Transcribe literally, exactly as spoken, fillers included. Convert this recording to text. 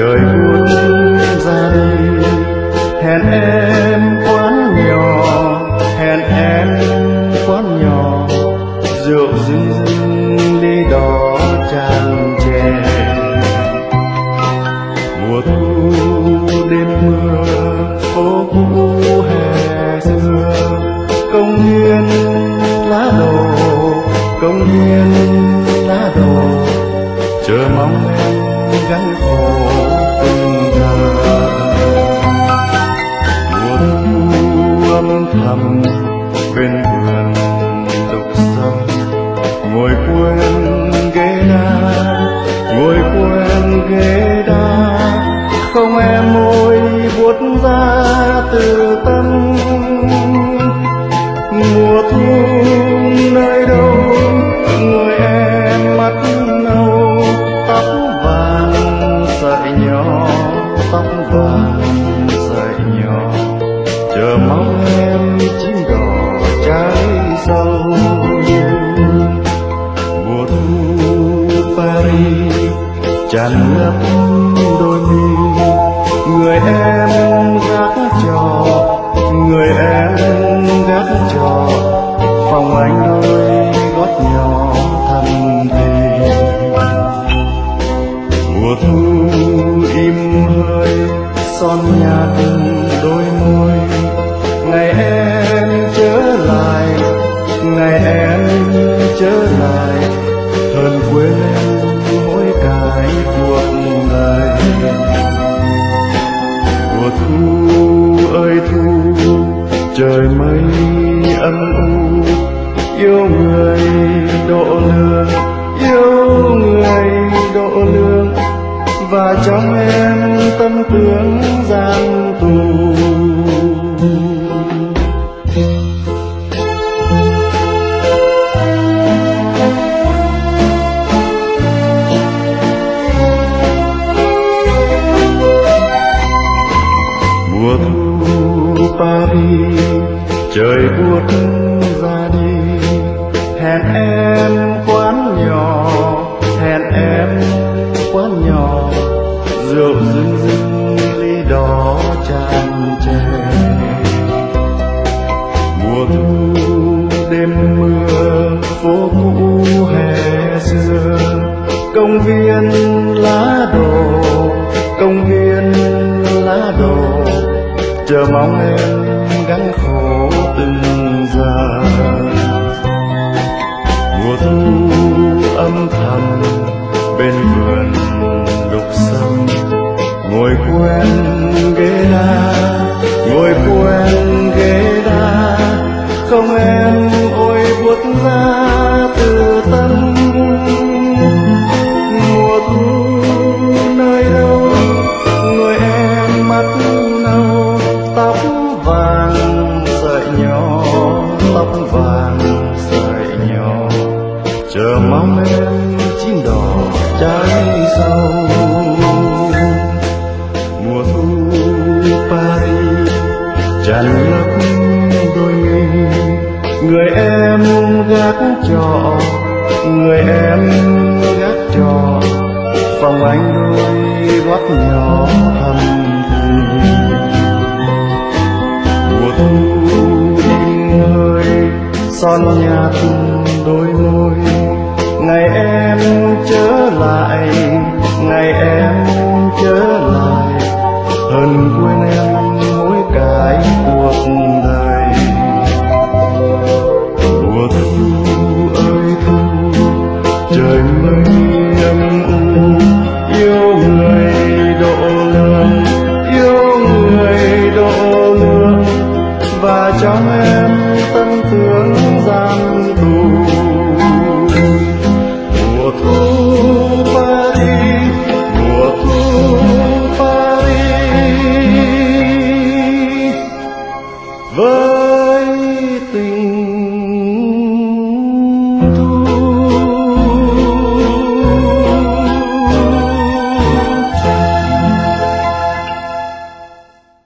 trời buốt ra đi. Hẹn em quán nhỏ, hẹn em quán nhỏ, rượu rưng rưng ly đỏ tràn chè. Mùa thu đêm mưa phố cũ hè xưa, công viên lá đổ, công viên lá đổ, chờ mong em gánh khổ từng giờ. Mùa thu âm thầm bên vườn đục sâu, ngồi quên ghế đá, ngồi quên ghế đá, không em môi buốt ra từ tâm. Mùa thu nơi đâu, người em mắt nâu, tóc vàng sợi nhỏ, tóc vàng sợi nhỏ, chờ mong em chim đỏ trái sâu. Mùa thu Paris tràn ngập đôi mi, người em gác trò, người em gác trò, phòng anh đôi gót nhỏ thầm thì. Mùa thu im hơi son nhạt đôi môi, ngày em trở lại, ngày em trở lại, hơn quên em mỗi cái cuộc đời. Mùa thu ơi thu, trời mây âm u, yêu người độ lương, yêu người độ lương, và trong em tâm tướng gian tù. Mùa thu Paris trời buốt ra đi, hẹn em quán nhỏ, hẹn em quán nhỏ, rượu rưng rưng ly đỏ tràn chè. Mùa thu đêm mưa phố cũ hè xưa, công viên lá đổ, công viên lá đổ, chờ mong em gánh khổ từng giờ. Mùa thu âm thầm bên vườn đục sâu, ngồi quen ghế đá, ngồi quen ghế đá, không em ôi buốt ra từ tâm. Mùa thu nơi đâu, người em mắt nâu, tóc vàng sợi nhỏ, tóc vàng sợi nhỏ, chờ mong em chim đỏ trái sâu. Mùa thu Paris tràn ngập đôi mi, người em gác trọ, người em gác trọ, phòng anh đôi gót nhỏ thầm thì. Mùa thu im hơi son nhạt đôi môi, ngày em trở lại, ngày em